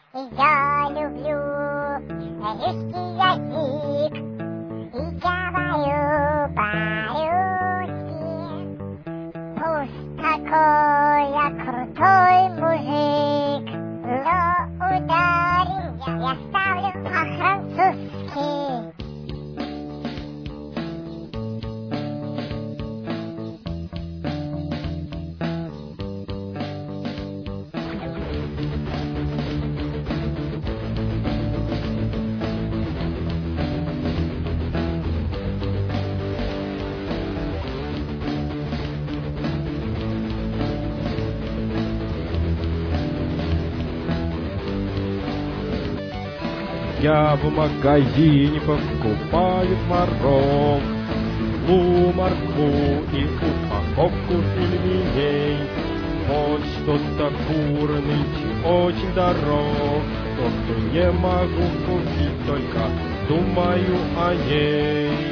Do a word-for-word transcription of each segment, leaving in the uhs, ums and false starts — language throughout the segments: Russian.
Я люблю русский язык и говорю по-русски. Пусть такой я крутой мужик, но ударенья я ставлю по-французски. Я в магазине покупаю творог, лу, морковку и упаковку пельменей. Вот что-то курный очень дорог, то, что не могу купить, только думаю о ней.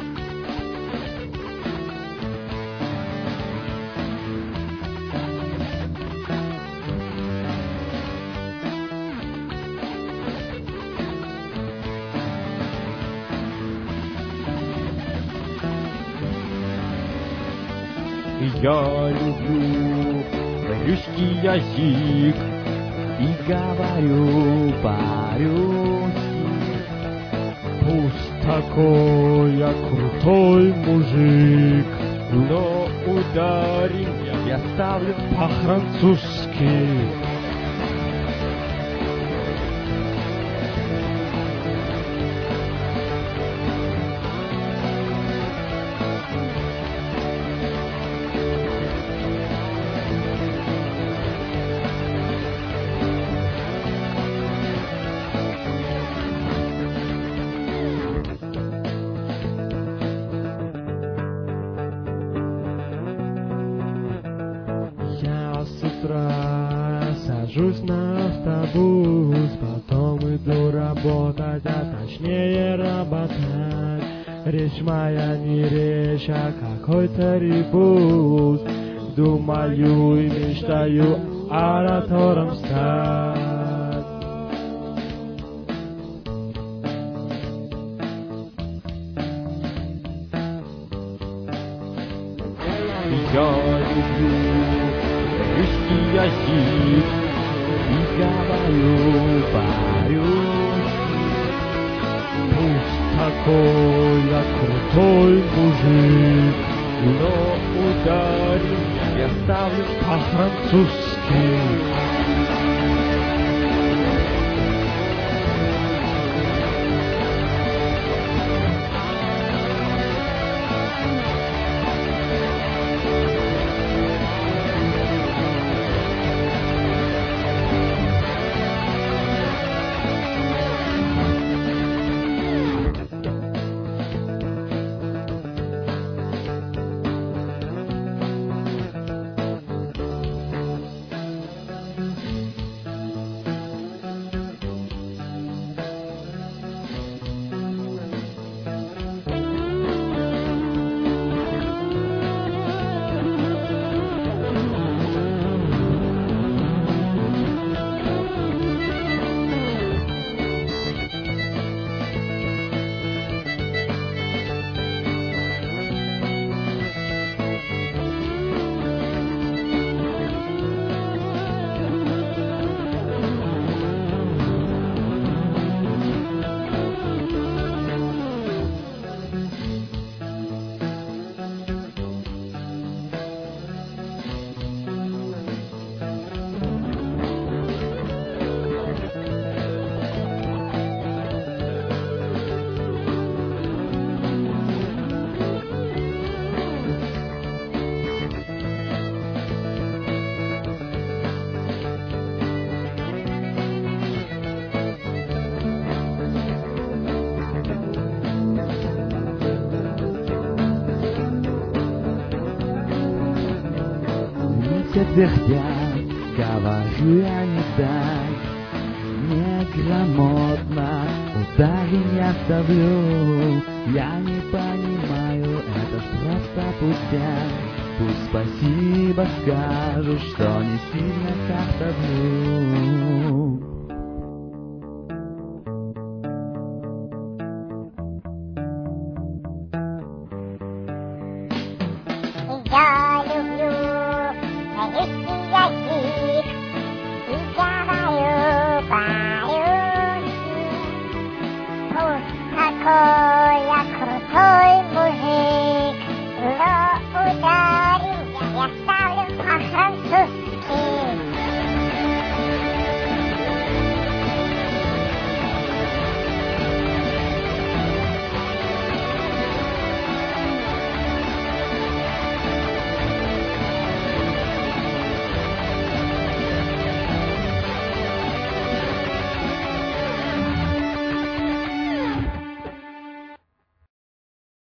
Я люблю русский язык и говорю по-русски. Пусть такой я крутой мужик, но ударенья я ставлю по-французски. С утра сажусь на автобус, потом иду работать, а точнее работать. Речь моя не речь, а какой-то ребус. Думаю и мечтаю оратором стать. Я люблю русский язык и говорю по-русски. Пусть такой я крутой мужик, но ударенья я ставлю по-французски. Твердят, говорю я не так, неграмотно ударень я ставлю. Я не понимаю, это просто пустяк. Пусть спасибо скажут, что не сильно как-то блю.